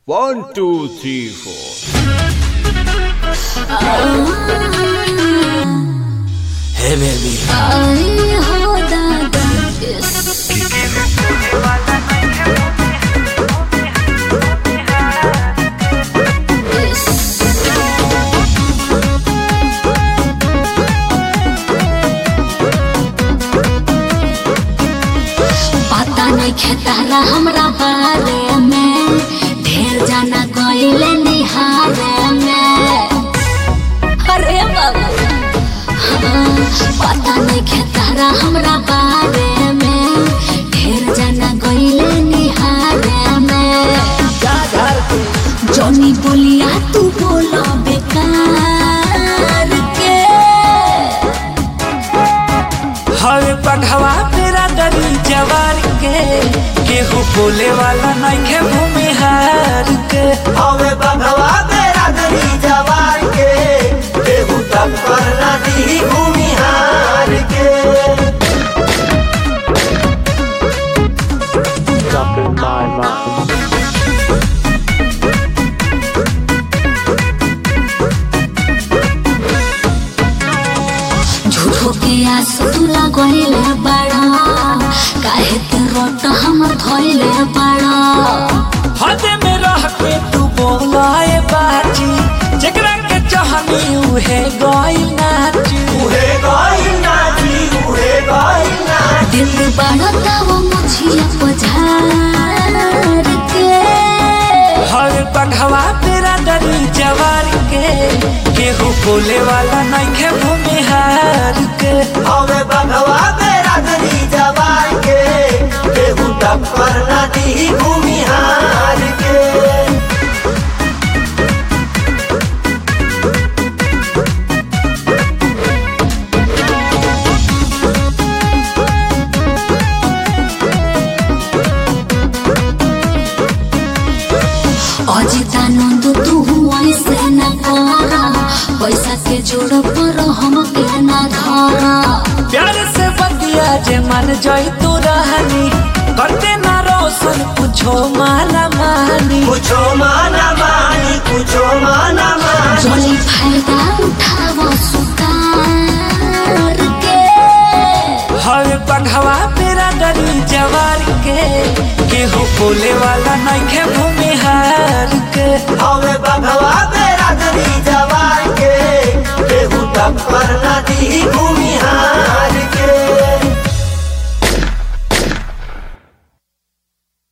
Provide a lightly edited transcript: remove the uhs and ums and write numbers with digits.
One, two, three, four. Hey baby, आई हो दादा पता नहीं खेताला हमरा बारे में ढेर जाना गइले निहारे में अरे बाबा पता नहीं खेतारा हमरा बारे में ढेर जाना गइले निहारे में जॉनी बोलिया तू बोला बेकार के हवे पढ़वा मेरा दरी जवार के केहू बोले वाला नहीं के भूमिहार के। हवे बंधवा तेरा दरी जवार के देहू तब करना दी भूमिहार के। झूठो के आस तू लगइले बड़ा काहे के रोट हम धइले बड़ा हदे में रह के तू बोलाए बाजी जेकरा के चाहनी उहे गई नाची। उहे गई नाची उहे गई नाची। दिल बड़ा ताव मुझिया पझार के हवे पढ़वा मेरा दरी जवार के केहू बोले वाला नहीं के भूमिहार के। हवे बंधवा तेरा दरी जवार के देहू तब करना दी भूमिहार के। अजितानंद तू ऐसे न करा पैसा के जोड़ पर हम के न धरा प्यार से बतिया जे मन जाई तू रहनी करते ना रोशन कुछो माना मानी। कुछो माना मानी कुछो माना मानी। जोली फायदा उठाव सुतार के हवे पढ़वा मेरा दरी जवार के केहू बोले वाला नहीं के भूमिहार के। हवे बंधवा तेरा दरी जवार के देहू तब करना दी भूमिहार